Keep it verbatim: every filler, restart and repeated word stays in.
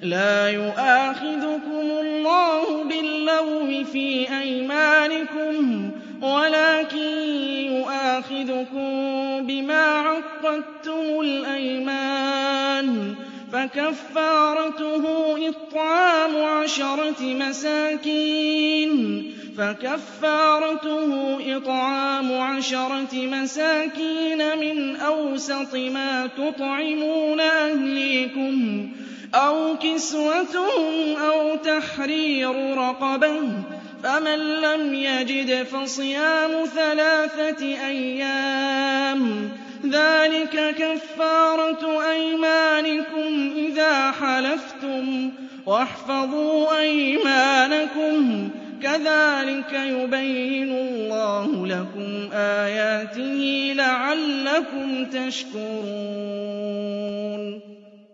لا يؤاخذكم الله باللغو في أيمانكم ولكن يؤاخذكم بما عقدتم الأيمان فكفارته إطعام عشرة مساكين فكفارته إطعام عشرة مساكين من أوسط ما تطعمون أهليكم أو كسوتهم أو تحرير رقبة فمن لم يجد فصيام ثلاثة أيام ذلك كفارة أيمانكم إذا حلفتم واحفظوا أيمانكم كذلك يبين الله لكم آياته لعلكم تشكرون